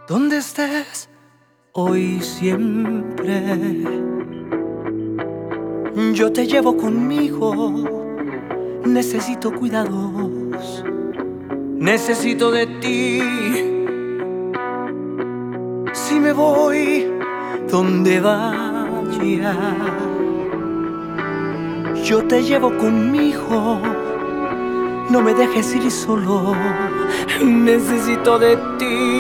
donde estés hoy y siempre. Yo te llevo conmigo, necesito cuidados, necesito de ti. Si me voy donde vaya, yo te llevo conmigo, no me dejes ir solo, necesito de ti.